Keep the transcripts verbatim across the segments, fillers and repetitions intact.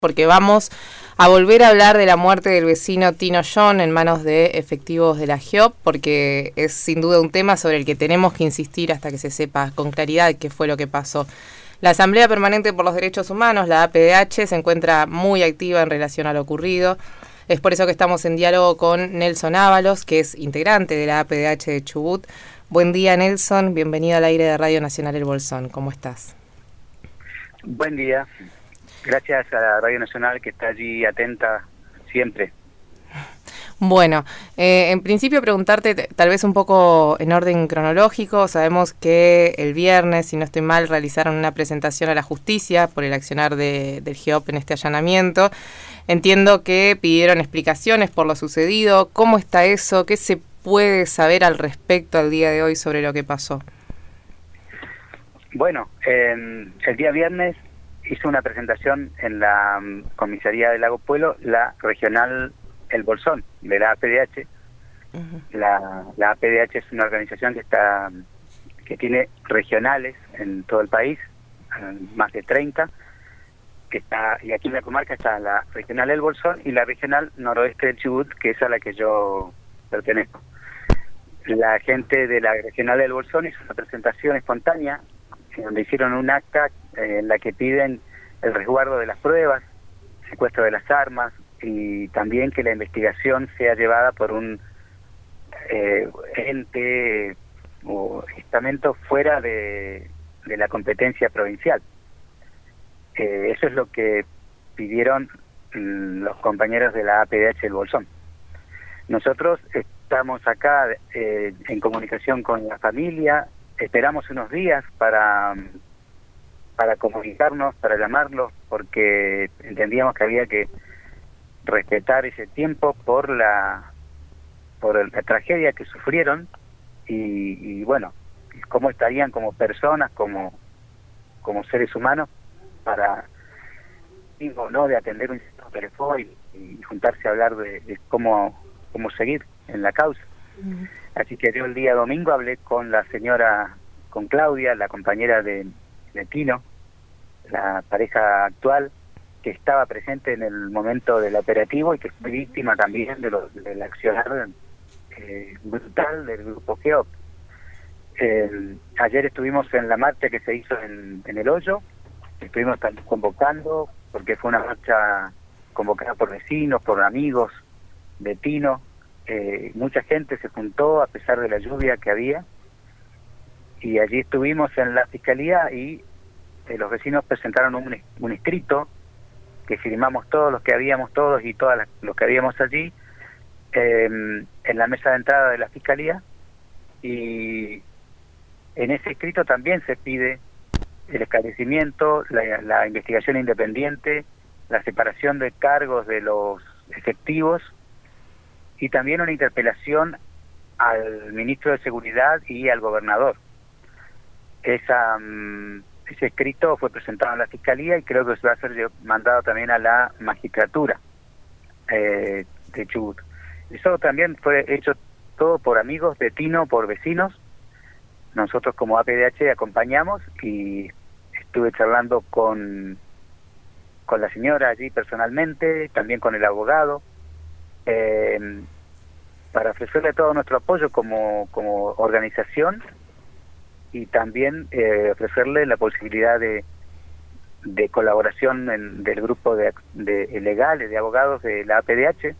porque vamos a volver a hablar de la muerte del vecino Tino John en manos de efectivos de la GEOP, porque es sin duda un tema sobre el que tenemos que insistir hasta que se sepa con claridad qué fue lo que pasó. La Asamblea Permanente por los Derechos Humanos, la A P D H, se encuentra muy activa en relación a lo ocurrido. Es por eso que estamos en diálogo con Nelson Ábalos, que es integrante de la A P D H de Chubut. Buen día, Nelson. Bienvenido al aire de Radio Nacional El Bolsón. ¿Cómo estás? Buen día. Gracias a la Radio Nacional, que está allí atenta siempre. Bueno, eh, en principio preguntarte, tal vez un poco en orden cronológico. Sabemos que el viernes, si no estoy mal, realizaron una presentación a la justicia por el accionar de, del GEOP en este allanamiento. Entiendo que pidieron explicaciones por lo sucedido. ¿Cómo está eso? ¿Qué se puede saber al respecto al día de hoy sobre lo que pasó? Bueno, eh, el día viernes hizo una presentación en la um, comisaría de Lago Puelo, la regional El Bolsón, de la A P D H. Uh-huh. La, la A P D H es una organización que está que tiene regionales en todo el país, más de treinta, que está, y aquí en la comarca está la regional El Bolsón y la regional noroeste del Chubut, que es a la que yo pertenezco. La gente de la regional del Bolsón hizo una presentación espontánea, donde hicieron un acta eh, en la que piden el resguardo de las pruebas, secuestro de las armas y también que la investigación sea llevada por un eh, ente o estamento fuera de, de la competencia provincial. Eh, eso es lo que pidieron mm, los compañeros de la A P D H del Bolsón. Nosotros estamos acá eh, en comunicación con la familia. Esperamos unos días para, para comunicarnos, para llamarlos, porque entendíamos que había que respetar ese tiempo por la por la tragedia que sufrieron y, y bueno, cómo estarían como personas, como como seres humanos, para, digo, no de atender un sistema telefónico y, y juntarse a hablar de, de cómo, cómo seguir en la causa. Uh-huh. Así que yo el día domingo hablé con la señora, con Claudia, la compañera de, de Tino, la pareja actual, que estaba presente en el momento del operativo y que fue víctima también de lo, del accionar eh, brutal del grupo GEOP. Eh, ayer estuvimos en la marcha que se hizo en, en El Hoyo, estuvimos convocando, porque fue una marcha convocada por vecinos, por amigos de Tino. Eh, mucha gente se juntó a pesar de la lluvia que había y allí estuvimos en la fiscalía y eh, los vecinos presentaron un, un escrito que firmamos todos los que habíamos todos y todas las, los que habíamos allí eh, en la mesa de entrada de la fiscalía, y en ese escrito también se pide el esclarecimiento, la, la investigación independiente, la separación de cargos de los efectivos y también una interpelación al ministro de Seguridad y al gobernador. Esa, um, ese escrito fue presentado en la Fiscalía y creo que se va a ser mandado también a la magistratura eh, de Chubut. Eso también fue hecho todo por amigos de Tino, por vecinos. Nosotros como A P D H acompañamos y estuve charlando con, con la señora allí personalmente, también con el abogado, Eh, para ofrecerle todo nuestro apoyo como, como organización y también eh, ofrecerle la posibilidad de, de colaboración en, del grupo de, de legales, de abogados de la A P D H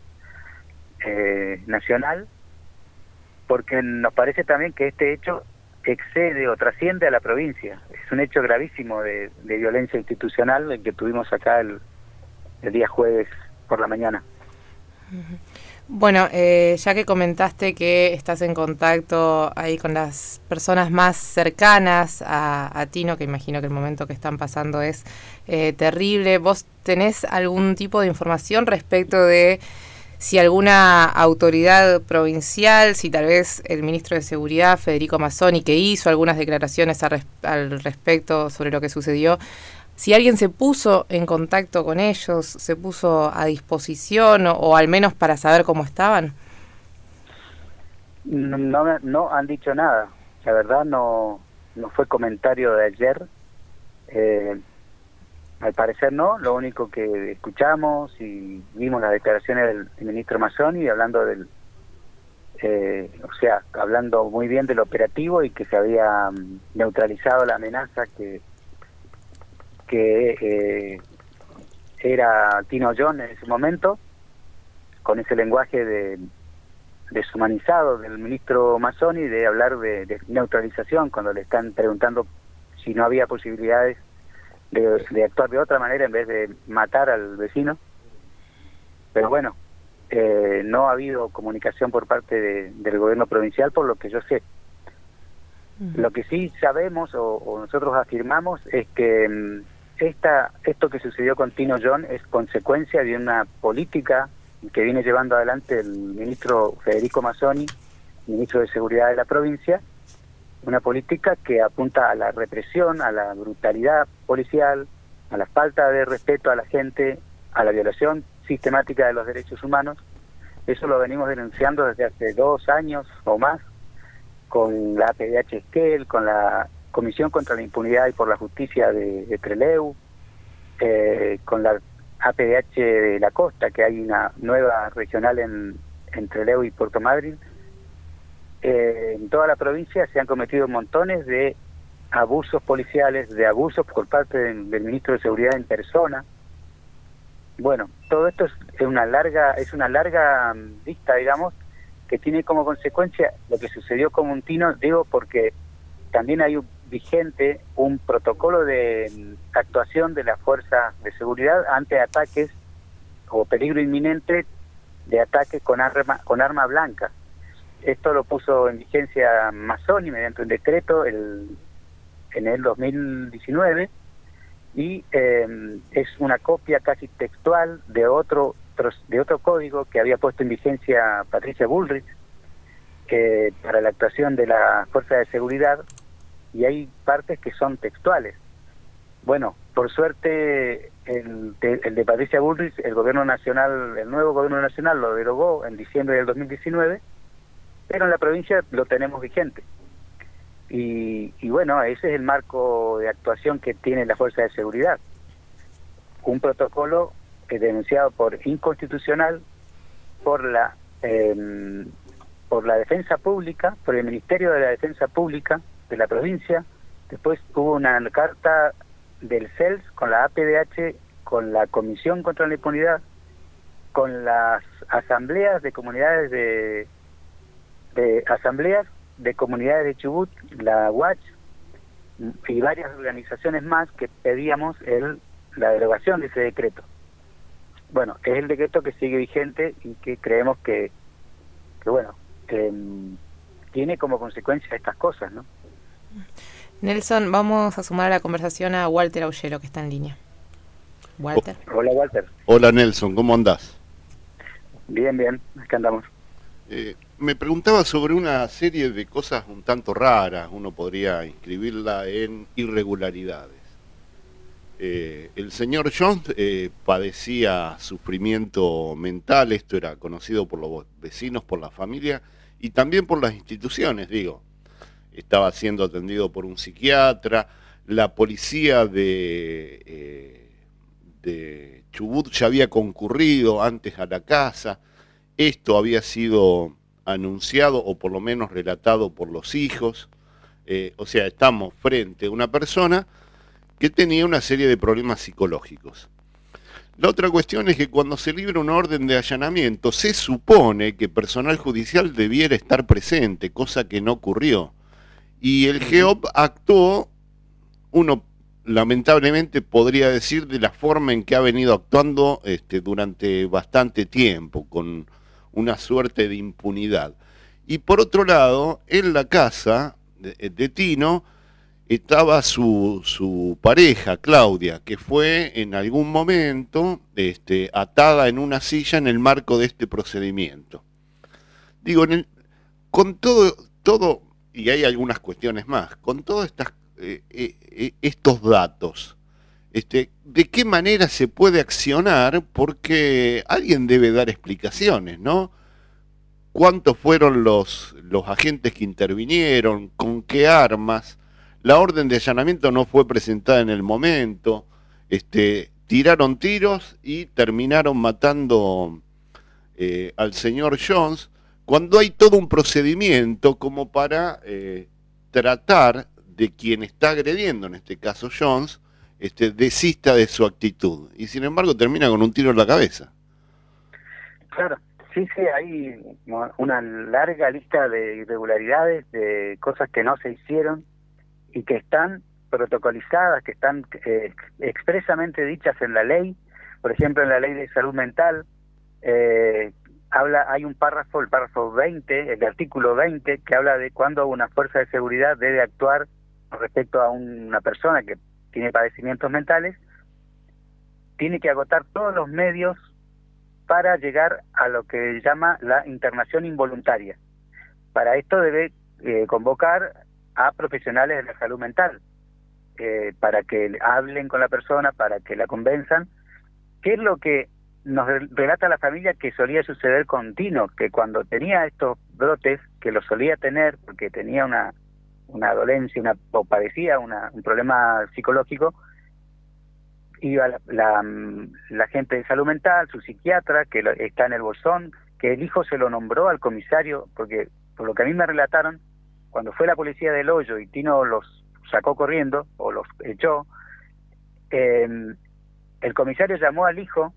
eh, nacional, porque nos parece también que este hecho excede o trasciende a la provincia. Es un hecho gravísimo de, de violencia institucional el que tuvimos acá el, el día jueves por la mañana. Bueno, eh, ya que comentaste que estás en contacto ahí con las personas más cercanas a, a Tino, que imagino que el momento que están pasando es eh, terrible, ¿vos tenés algún tipo de información respecto de si alguna autoridad provincial, si tal vez el ministro de Seguridad, Federico Mazzoni, que hizo algunas declaraciones a res, al respecto sobre lo que sucedió, si alguien se puso en contacto con ellos, se puso a disposición o, o al menos para saber cómo estaban? No, no, no han dicho nada. La verdad no, no fue comentario de ayer. Eh, al parecer no, lo único que escuchamos y vimos las declaraciones del, del ministro Mazzoni hablando del, eh, o sea, hablando muy bien del operativo y que se había um, neutralizado la amenaza que, que eh, era Tino John en ese momento, con ese lenguaje de deshumanizado del ministro Mazzoni, de hablar de, de neutralización cuando le están preguntando si no había posibilidades de, de actuar de otra manera en vez de matar al vecino. Pero bueno, eh, no ha habido comunicación por parte de, del gobierno provincial, por lo que yo sé. Uh-huh. Lo que sí sabemos o, o nosotros afirmamos es que esta, esto que sucedió con Tino John es consecuencia de una política que viene llevando adelante el ministro Federico Mazzoni, ministro de Seguridad de la provincia, una política que apunta a la represión, a la brutalidad policial, a la falta de respeto a la gente, a la violación sistemática de los derechos humanos. Eso lo venimos denunciando desde hace dos años o más, con la A P D H Esquel, con la Comisión contra la Impunidad y por la Justicia de, de Trelew, eh, con la A P D H de la Costa, que hay una nueva regional en, en Trelew y Puerto Madryn. Eh, en toda la provincia se han cometido montones de abusos policiales, de abusos por parte de, del ministro de Seguridad en persona. Bueno, todo esto es una larga, es una larga lista, digamos, que tiene como consecuencia lo que sucedió con un Tino, digo, porque también hay un vigente un protocolo de actuación de las fuerzas de seguridad ante ataques o peligro inminente de ataques con arma con arma blanca. Esto lo puso en vigencia Mazzoni mediante un decreto el, en el dos mil diecinueve y eh, es una copia casi textual de otro de otro código que había puesto en vigencia Patricia Bullrich eh, para la actuación de la fuerza de seguridad, y hay partes que son textuales. Bueno, por suerte el de, el de Patricia Bullrich, el gobierno nacional, el nuevo gobierno nacional lo derogó en diciembre del dos mil diecinueve, pero en la provincia lo tenemos vigente. Y, y bueno, ese es el marco de actuación que tiene la fuerza de seguridad. Un protocolo eh, denunciado por inconstitucional por la eh, por la Defensa Pública, por el Ministerio de la Defensa Pública de la provincia. Después hubo una carta del C E L S con la A P D H, con la Comisión contra la Impunidad, con las asambleas de comunidades de, de asambleas de comunidades de Chubut, la U A C y varias organizaciones más que pedíamos el, la derogación de ese decreto. Bueno, es el decreto que sigue vigente y que creemos que, que bueno, que um, tiene como consecuencia estas cosas, ¿no? Nelson, vamos a sumar a la conversación a Walter Aullero, que está en línea. Walter. Oh, hola, Walter. Hola, Nelson, ¿cómo andás? Bien, bien, acá andamos. Eh, me preguntaba sobre una serie de cosas un tanto raras, uno podría inscribirla en irregularidades. Eh, el señor John eh, padecía sufrimiento mental, esto era conocido por los vecinos, por la familia y también por las instituciones, digo. Estaba siendo atendido por un psiquiatra, la policía de, eh, de Chubut ya había concurrido antes a la casa, esto había sido anunciado o por lo menos relatado por los hijos, eh, o sea, estamos frente a una persona que tenía una serie de problemas psicológicos. La otra cuestión es que cuando se libra una orden de allanamiento, se supone que personal judicial debiera estar presente, cosa que no ocurrió. Y el G O P actuó, uno lamentablemente podría decir, de la forma en que ha venido actuando este, durante bastante tiempo, con una suerte de impunidad. Y por otro lado, en la casa de, de Tino estaba su, su pareja, Claudia, que fue en algún momento este, atada en una silla en el marco de este procedimiento. Digo, en el, con todo, todo, y hay algunas cuestiones más, con todos estas, eh, eh, estos datos, este, ¿de qué manera se puede accionar? Porque alguien debe dar explicaciones, ¿no? ¿Cuántos fueron los, los agentes que intervinieron? ¿Con qué armas? La orden de allanamiento no fue presentada en el momento. este, tiraron tiros y terminaron matando eh, al señor Jones, cuando hay todo un procedimiento como para eh, tratar de quien está agrediendo, en este caso Jones, este, desista de su actitud. Y sin embargo termina con un tiro en la cabeza. Claro, sí, sí, hay una larga lista de irregularidades, de cosas que no se hicieron y que están protocolizadas, que están eh, expresamente dichas en la ley. Por ejemplo, en la ley de salud mental, eh, habla, hay un párrafo, el párrafo veinte, el artículo veinte, que habla de cuándo una fuerza de seguridad debe actuar con respecto a una persona que tiene padecimientos mentales. Tiene que agotar todos los medios para llegar a lo que llama la internación involuntaria. Para esto debe eh, convocar a profesionales de la salud mental, eh, para que hablen con la persona, para que la convenzan. ¿Qué es lo que nos relata la familia que solía suceder con Tino? Que cuando tenía estos brotes, que los solía tener porque tenía una, una dolencia, una, o padecía una, un problema psicológico, iba la, la, la gente de salud mental, su psiquiatra, que lo, está en el Bolsón, que el hijo se lo nombró al comisario, porque por lo que a mí me relataron, cuando fue la policía del Hoyo y Tino los sacó corriendo, o los echó, eh, el comisario llamó al hijo,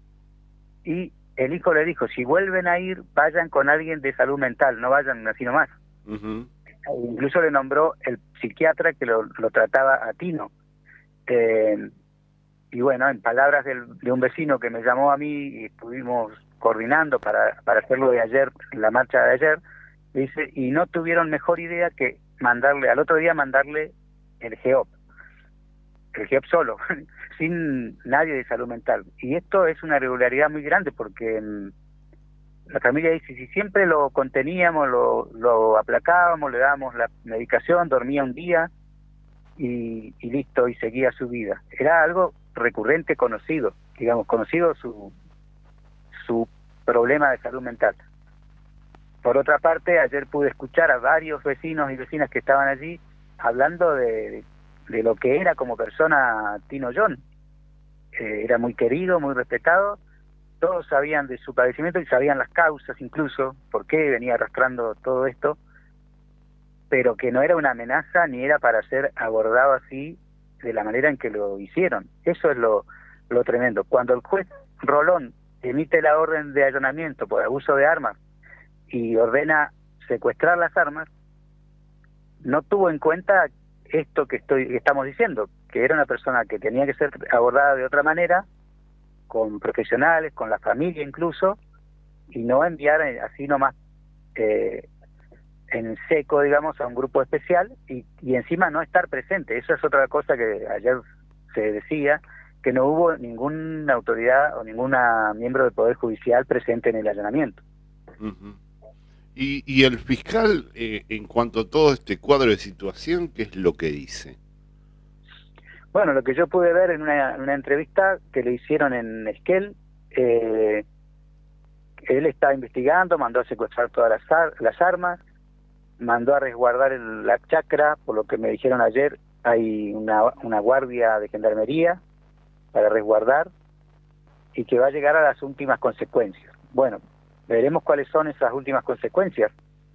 y el hijo le dijo, si vuelven a ir, vayan con alguien de salud mental, no vayan así nomás. Uh-huh. Incluso le nombró el psiquiatra que lo, lo trataba a Tino. Eh, y bueno, en palabras del, de un vecino que me llamó a mí y estuvimos coordinando para, para hacerlo de ayer, la marcha de ayer, dice, y no tuvieron mejor idea que mandarle, al otro día mandarle el G O P, el G O P solo, sin nadie de salud mental. Y esto es una irregularidad muy grande porque mmm, la familia dice, si siempre lo conteníamos, lo, lo aplacábamos, le dábamos la medicación, dormía un día y, y listo, y seguía su vida. Era algo recurrente, conocido, digamos, conocido su, su problema de salud mental. Por otra parte, ayer pude escuchar a varios vecinos y vecinas que estaban allí hablando de, de lo que era como persona Tino John. Eh, era muy querido, muy respetado, todos sabían de su padecimiento y sabían las causas incluso, por qué venía arrastrando todo esto, pero que no era una amenaza ni era para ser abordado así de la manera en que lo hicieron. Eso es lo, lo tremendo. Cuando el juez Rolón emite la orden de allanamiento por abuso de armas y ordena secuestrar las armas, no tuvo en cuenta esto que estoy que estamos diciendo, que era una persona que tenía que ser abordada de otra manera, con profesionales, con la familia incluso, y no enviar así nomás eh, en seco, digamos, a un grupo especial y, y encima no estar presente. Eso es otra cosa que ayer se decía, que no hubo ninguna autoridad o ninguna miembro del Poder Judicial presente en el allanamiento. Uh-huh. Y, y el fiscal, eh, en cuanto a todo este cuadro de situación, ¿qué es lo que dice? Bueno, lo que yo pude ver en una, en una entrevista que le hicieron en Esquel, eh, él está investigando, mandó a secuestrar todas las, ar las armas, mandó a resguardar el, la chacra, por lo que me dijeron ayer, hay una, una guardia de gendarmería para resguardar, y que va a llegar a las últimas consecuencias. Bueno, veremos cuáles son esas últimas consecuencias,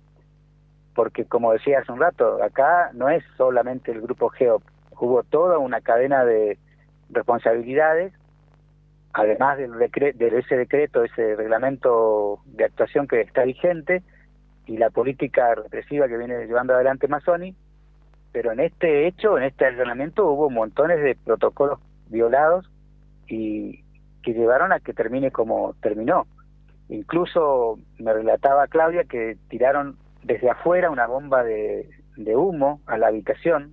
porque como decía hace un rato, acá no es solamente el grupo G O P, hubo toda una cadena de responsabilidades, además del decre de ese decreto, ese reglamento de actuación que está vigente, y la política represiva que viene llevando adelante Mazzoni, pero en este hecho, en este reglamento, hubo montones de protocolos violados y que llevaron a que termine como terminó. Incluso me relataba Claudia que tiraron desde afuera una bomba de, de humo a la habitación,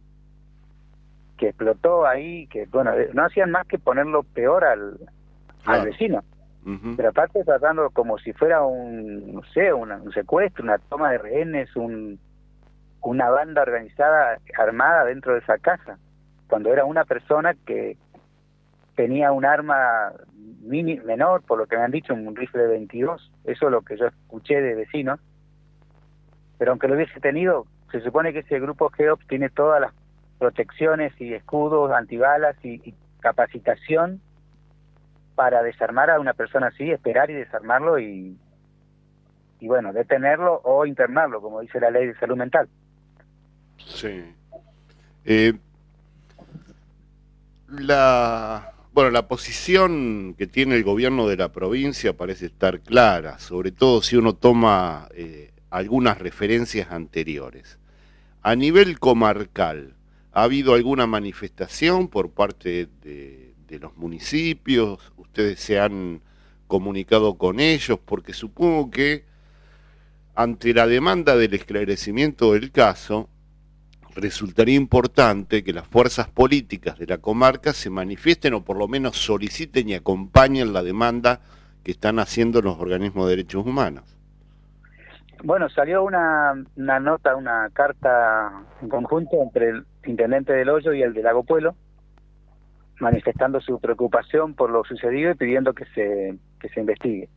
que explotó ahí, que bueno, no hacían más que ponerlo peor al, claro. al vecino. Uh-huh. Pero aparte tratando como si fuera un, no sé, una, un secuestro, una toma de rehenes, un, una banda organizada armada dentro de esa casa, cuando era una persona que tenía un arma mini, menor, por lo que me han dicho, un rifle de veintidós, eso es lo que yo escuché de vecinos, pero aunque lo hubiese tenido, se supone que ese grupo G O P tiene todas las protecciones y escudos, antibalas y, y capacitación para desarmar a una persona así, esperar y desarmarlo y, y bueno, detenerlo o internarlo, como dice la ley de salud mental. Sí. Eh, la, bueno, la posición que tiene el gobierno de la provincia parece estar clara, sobre todo si uno toma eh, algunas referencias anteriores. A nivel comarcal, ¿ha habido alguna manifestación por parte de, de los municipios? ¿Ustedes se han comunicado con ellos? Porque supongo que ante la demanda del esclarecimiento del caso, resultaría importante que las fuerzas políticas de la comarca se manifiesten o por lo menos soliciten y acompañen la demanda que están haciendo los organismos de derechos humanos. Bueno, salió una, una nota, una carta en conjunto entre el intendente del Hoyo y el de Lago Puelo, manifestando su preocupación por lo sucedido y pidiendo que se, que se investigue.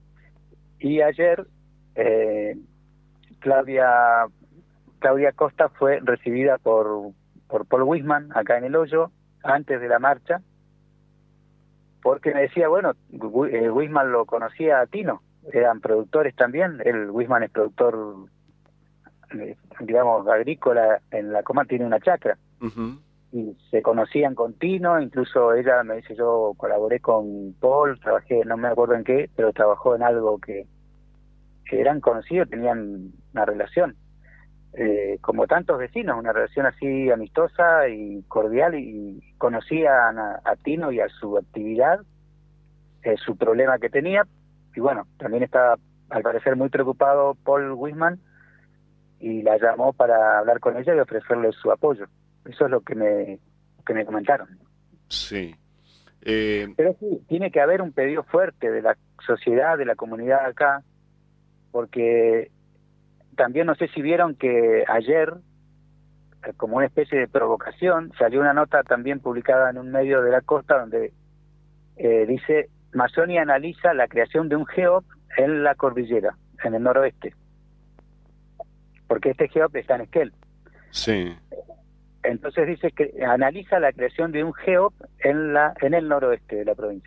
Y ayer eh, Claudia Claudia Costa fue recibida por, por Paul Wisman acá en el Hoyo, antes de la marcha, porque me decía, bueno, Wisman lo conocía a Tino, eran productores también, el Wisman es productor, digamos, agrícola en la comarca, tiene una chacra, uh-huh. Y se conocían con Tino, incluso ella me dice, yo colaboré con Paul, trabajé, no me acuerdo en qué, pero trabajó en algo que, que eran conocidos, tenían una relación. Eh, como tantos vecinos, una relación así amistosa y cordial, y, y conocían a, a Tino y a su actividad, eh, su problema que tenía, y bueno, también estaba al parecer muy preocupado Paul Wisman y la llamó para hablar con ella y ofrecerle su apoyo. Eso es lo que me, que me comentaron. Sí. Eh... Pero sí, tiene que haber un pedido fuerte de la sociedad, de la comunidad acá, porque también no sé si vieron que ayer, como una especie de provocación, salió una nota también publicada en un medio de la costa donde eh, dice, Mazzoni analiza la creación de un GEOP en la cordillera, en el noroeste. Porque este GEOP está en Esquel. Sí. Entonces dice que analiza la creación de un GEOP en, la, en el noroeste de la provincia.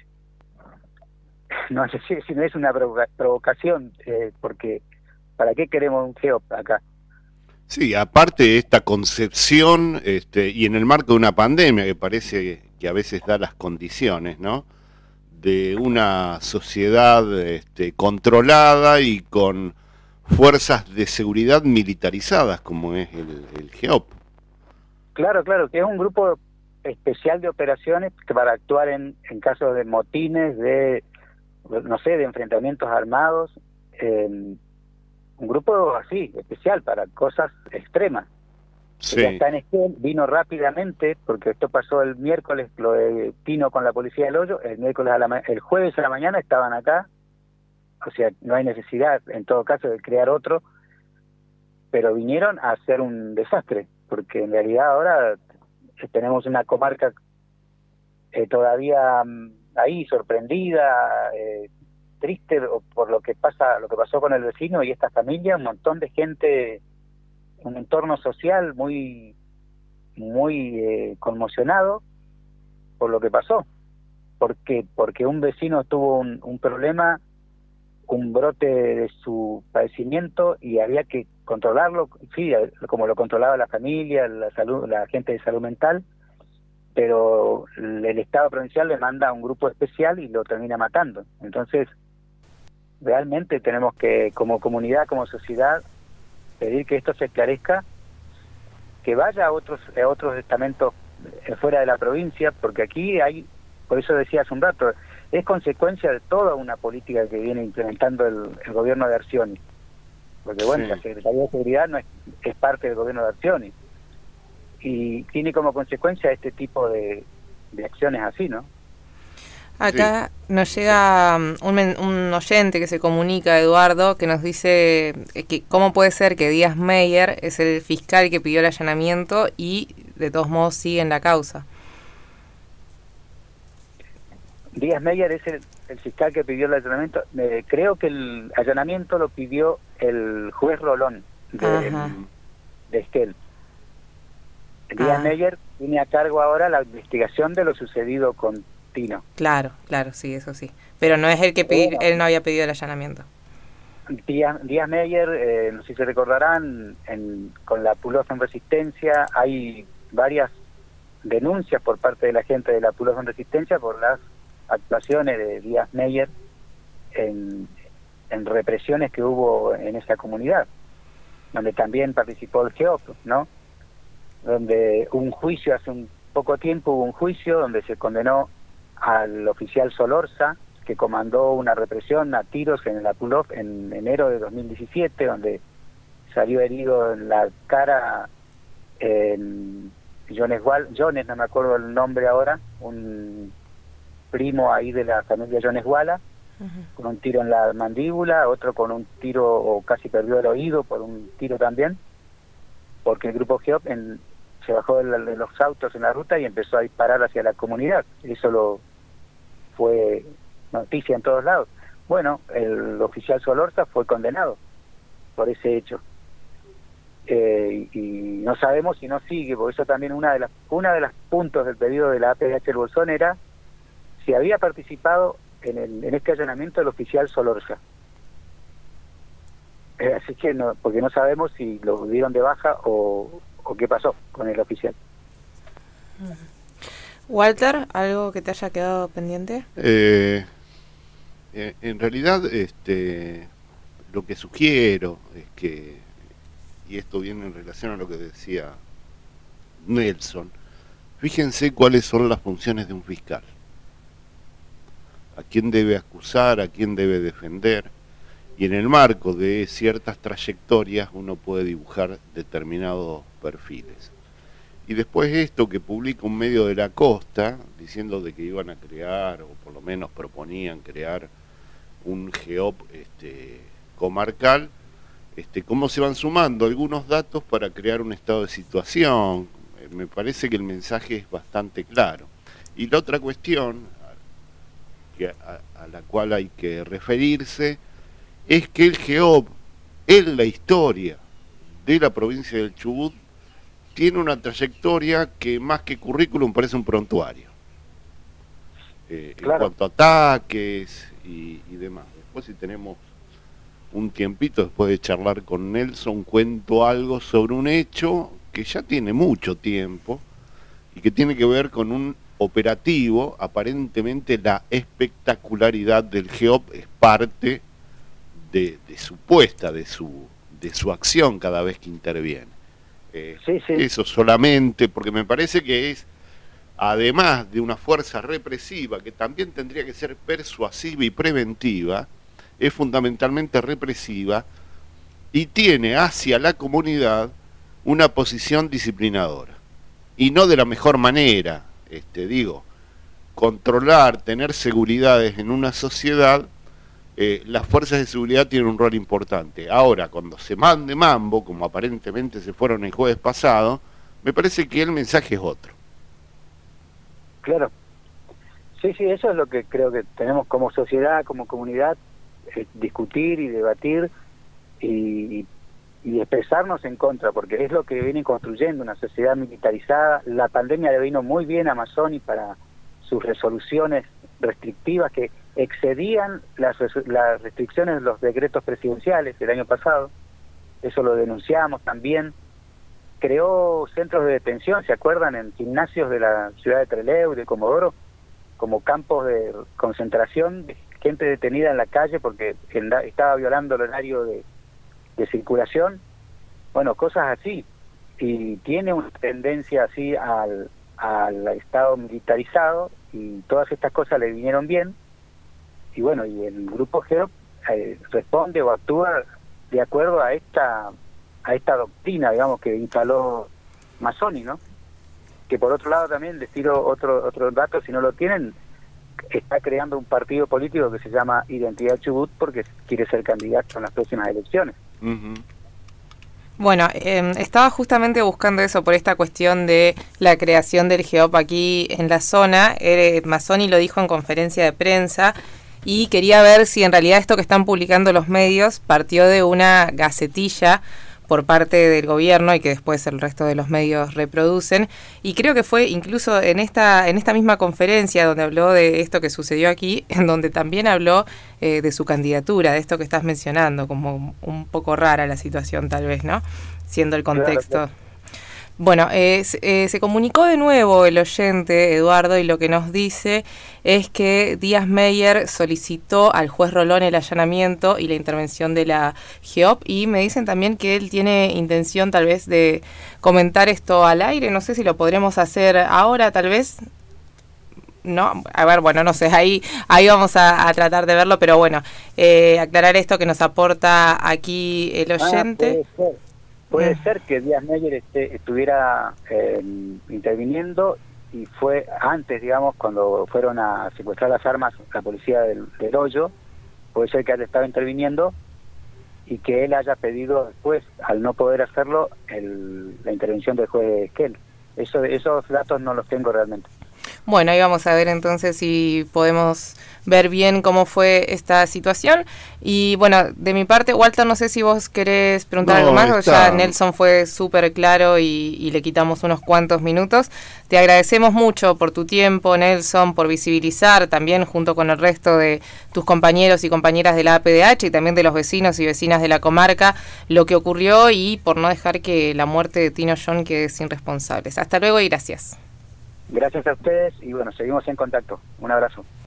No sé si, si no es una provoca, provocación, eh, porque ¿para qué queremos un GEOP acá? Sí, aparte de esta concepción, este, y en el marco de una pandemia que parece que a veces da las condiciones, ¿no? De una sociedad este, controlada y con fuerzas de seguridad militarizadas, como es el, el GEOP. Claro, claro, que es un grupo especial de operaciones para actuar en, en casos de motines, de, no sé, de enfrentamientos armados, eh, un grupo así, especial, para cosas extremas. Sí. Ya está en Esquel, vino rápidamente, porque esto pasó el miércoles, lo de Tino con la policía del Hoyo, el miércoles a la el jueves a la mañana estaban acá, o sea, no hay necesidad, en todo caso, de crear otro, pero vinieron a hacer un desastre, porque en realidad ahora tenemos una comarca eh, todavía um, ahí, sorprendida, eh, triste por lo que pasa, lo que pasó con el vecino y esta familia, un montón de gente, un entorno social muy muy eh, conmocionado por lo que pasó, porque porque un vecino tuvo un, un problema, un brote de su padecimiento y había que controlarlo, sí, como lo controlaba la familia, la salud, la gente de salud mental, pero el Estado provincial le manda a un grupo especial y lo termina matando. Entonces realmente tenemos que, como comunidad, como sociedad, pedir que esto se esclarezca, que vaya a otros a otros estamentos fuera de la provincia, porque aquí hay, por eso decía hace un rato, es consecuencia de toda una política que viene implementando el, el gobierno de Arcioni. Porque bueno, sí. La Secretaría de Seguridad no es, es parte del gobierno de Arcioni. Y tiene como consecuencia este tipo de, de acciones así, ¿no? Acá sí. Nos llega un, un oyente que se comunica, Eduardo, que nos dice que cómo puede ser que Díaz Meyer es el fiscal que pidió el allanamiento y de todos modos sigue en la causa. Díaz Meyer es el, el fiscal que pidió el allanamiento. Eh, creo que el allanamiento lo pidió el juez Rolón de, de Esquel. Díaz Ah. Meyer tiene a cargo ahora la investigación de lo sucedido con Tino. Claro, claro, sí, eso sí. Pero no es el que pedi- Bueno. él no había pedido el allanamiento. Díaz, Díaz Meyer, eh, no sé si se recordarán, en, con la Pulosa en Resistencia hay varias denuncias por parte de la gente de la Pulosa en Resistencia por las actuaciones de Díaz Meyer en, en represiones que hubo en esa comunidad, donde también participó el GEOP, ¿no? Donde un juicio, hace un poco tiempo hubo un juicio donde se condenó al oficial Solorza, que comandó una represión a tiros en el Apulov en enero de dos mil diecisiete, donde salió herido en la cara en Jones, Wal- Jones, no me acuerdo el nombre ahora, un primo ahí de la familia Jones Wala, Uh-huh. con un tiro en la mandíbula, otro con un tiro, o casi perdió el oído por un tiro también, porque el grupo GEOP en, se bajó de, la, de los autos en la ruta y empezó a disparar hacia la comunidad. Eso lo fue noticia en todos lados. Bueno, el oficial Solorza fue condenado por ese hecho. Eh, y, y no sabemos si no sigue, porque eso también una de las una de los puntos del pedido de la A P D H del Bolsón era si había participado en, el, en este allanamiento el oficial Solorza. Eh, así que no, porque no sabemos si lo dieron de baja o, o qué pasó con el oficial. Walter, ¿algo que te haya quedado pendiente? Eh, eh, en realidad, este, lo que sugiero es que, y esto viene en relación a lo que decía Nelson, fíjense cuáles son las funciones de un fiscal. A quién debe acusar, a quién debe defender, y en el marco de ciertas trayectorias uno puede dibujar determinados perfiles. Y después esto que publica un medio de la costa, diciendo de que iban a crear, o por lo menos proponían crear, un GEOP este, comarcal, este, cómo se van sumando algunos datos para crear un estado de situación. Eh, me parece que el mensaje es bastante claro. Y la otra cuestión, que a, a la cual hay que referirse, es que el GEOP, en la historia de la provincia del Chubut, tiene una trayectoria que más que currículum parece un prontuario. Eh, claro. En cuanto a ataques y, y demás. Después si tenemos un tiempito después de charlar con Nelson, cuento algo sobre un hecho que ya tiene mucho tiempo y que tiene que ver con un operativo. Aparentemente la espectacularidad del GEOP es parte de, de su puesta, de su, de su acción cada vez que interviene. Eh, sí, sí. Eso solamente, porque me parece que es, además de una fuerza represiva, que también tendría que ser persuasiva y preventiva, es fundamentalmente represiva y tiene hacia la comunidad una posición disciplinadora. Y no de la mejor manera, este, digo, controlar, tener seguridades en una sociedad. Eh, las fuerzas de seguridad tienen un rol importante. Ahora, cuando se mande mambo, como aparentemente se fueron el jueves pasado, me parece que el mensaje es otro. Claro. Sí, sí, eso es lo que creo que tenemos como sociedad, como comunidad, eh, discutir y debatir y, y expresarnos en contra, porque es lo que viene construyendo una sociedad militarizada. La pandemia le vino muy bien a Mazzoni para sus resoluciones restrictivas que excedían las, las restricciones de los decretos presidenciales el año pasado. Eso lo denunciamos también. Creó centros de detención, ¿se acuerdan? En gimnasios de la ciudad de Trelew y de Comodoro, como campos de concentración de gente detenida en la calle porque estaba violando el horario de, de circulación. Bueno, cosas así. Y tiene una tendencia así al, al Estado militarizado, y todas estas cosas le vinieron bien. Y bueno, y el grupo GEOP eh, responde o actúa de acuerdo a esta a esta doctrina, digamos, que instaló Mazzoni, ¿no? Que por otro lado también les tiro otro otro dato, si no lo tienen, está creando un partido político que se llama Identidad Chubut porque quiere ser candidato en las próximas elecciones. Uh-huh. Bueno, eh, estaba justamente buscando eso por esta cuestión de la creación del GEOP aquí en la zona. Eh, Mazzoni lo dijo en conferencia de prensa y quería ver si en realidad esto que están publicando los medios partió de una gacetilla, por parte del gobierno y que después el resto de los medios reproducen. Y creo que fue incluso en esta, en esta misma conferencia donde habló de esto que sucedió aquí, en donde también habló eh, de su candidatura, de esto que estás mencionando, como un poco rara la situación tal vez, ¿no? Siendo el contexto. Claro, claro. Bueno, eh, eh, se comunicó de nuevo el oyente, Eduardo, y lo que nos dice es que Díaz Meyer solicitó al juez Rolón el allanamiento y la intervención de la GEOP, y me dicen también que él tiene intención tal vez de comentar esto al aire. No sé si lo podremos hacer ahora, tal vez. No, a ver, bueno, no sé, ahí ahí vamos a, a tratar de verlo, pero bueno, eh, aclarar esto que nos aporta aquí el oyente. Ah, puede ser. Puede mm. ser que Díaz Meyer este, estuviera eh, interviniendo, y fue antes, digamos, cuando fueron a secuestrar las armas la policía del, del Hoyo. Puede ser que él estaba interviniendo y que él haya pedido después, al no poder hacerlo, el, la intervención del juez Esquel. Eso, esos datos no los tengo realmente. Bueno, ahí vamos a ver entonces si podemos ver bien cómo fue esta situación. Y bueno, de mi parte, Walter, no sé si vos querés preguntar no, algo más, o ya Nelson fue súper claro y, y le quitamos unos cuantos minutos. Te agradecemos mucho por tu tiempo, Nelson, por visibilizar también junto con el resto de tus compañeros y compañeras de la A P D H y también de los vecinos y vecinas de la comarca lo que ocurrió, y por no dejar que la muerte de Tino John quede sin responsables. Hasta luego y gracias. Gracias a ustedes y bueno, seguimos en contacto. Un abrazo.